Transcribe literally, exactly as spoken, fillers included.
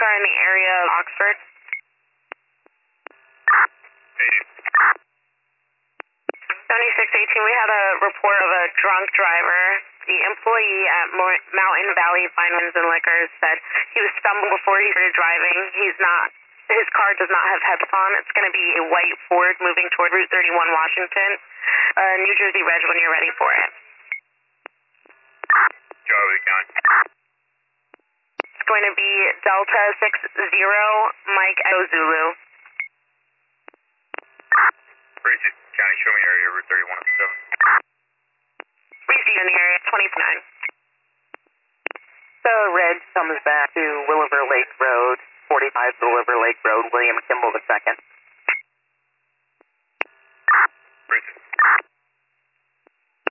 car in the area of Oxford. seventy-six eighteen, we had a report of a drunk driver. The employee at Mo- Mountain Valley Fine Wines and Liquors said he was stumbling before he started driving. He's not, his car does not have headlights on. It's going to be a white Ford moving toward Route thirty-one, Washington. Uh, New Jersey Reg when you're ready for it. Charlie County. It's going to be Delta six zero, Mike Echo Zulu. Bridget County, show me area, Route thirty-one oh seven. We see you in the area, twenty-nine. So Reg comes back to Williver Lake Road, forty-five Williver Lake Road, William Kimball the second.